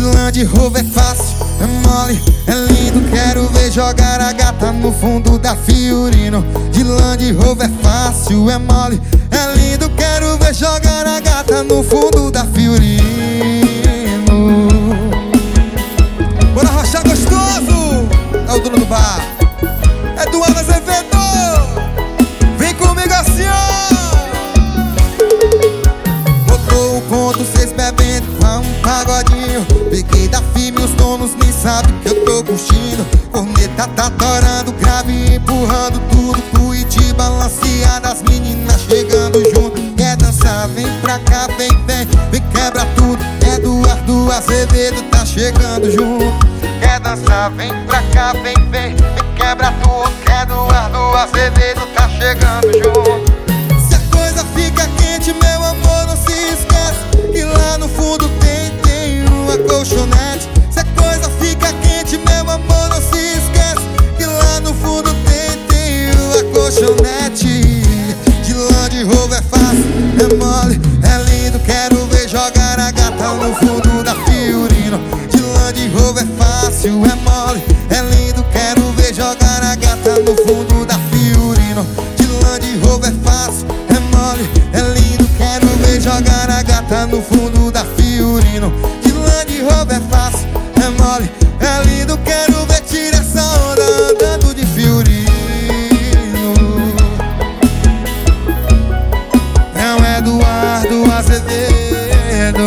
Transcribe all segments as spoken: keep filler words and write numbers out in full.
Land Rover é fácil, é mole, é lindo. Quero ver jogar a gata no fundo da Fiorino. De Land Rover é fácil, é mole, é lindo. Quero ver jogar a gata no fundo da Fiorino. Bora rochar gostoso! É o dono do bar, é do Ana Azevedo. Vem comigo assim, ó. Botou o ponto, cês bebendo com um pagodinho. Peguei da firme, os donos nem sabem que eu tô curtindo. Corneta tá torando, grave empurrando tudo. Cuíti balanceada, as meninas chegando junto. Quer dançar, vem pra cá, vem, vem, vem quebra tudo. Eduardo Azevedo tá chegando junto. Quer dançar, vem pra cá, vem, vem, vem quebra tudo. Eduardo Azevedo tá chegando junto. Se a coisa fica quente, meu amor, não se esquece que lá no fundo tem, tem uma colchonete. Se a coisa fica quente, meu amor, não se esquece que lá no fundo tem, tem uma colchonete. De Land Rover é fácil, é mole, é lindo. Quero ver jogar a gata no fundo da Fiorino. De Land Rover é fácil, é mole, é lindo. Quero ver jogar a gata no fundo da Fiorino. De Land Rover é fácil, é mole, é lindo. Quero ver jogar a gata no fundo da Fiorino. De Land Rover é fácil, é mole, é lindo. Quero ver tirar essa onda andando de Fiorino. É o Eduardo Azevedo,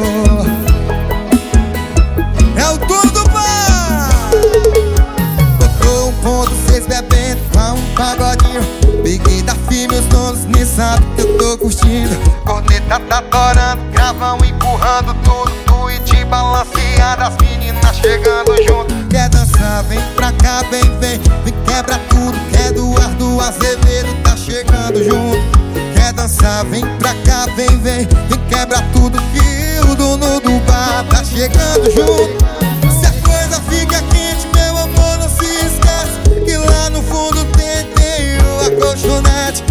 é o dono do bar. Botou um ponto, cês bebendo com um pagodinho. Peguei da firme, os donos nem sabem que eu tô curtindo. Corneta tá torando, gravão empurrando tudo. Cuíti balanceada, as meninas chegando junto. Quer dançar, vem pra cá, vem, vem, vem quebra tudo. Quer Eduardo Azevedo tá chegando junto. Quer dançar, vem pra cá, vem, vem, vem quebra tudo. Que o dono do bar tá chegando junto. Se a coisa fica quente, meu amor, não se esquece que lá no fundo tem, tem uma colchonete.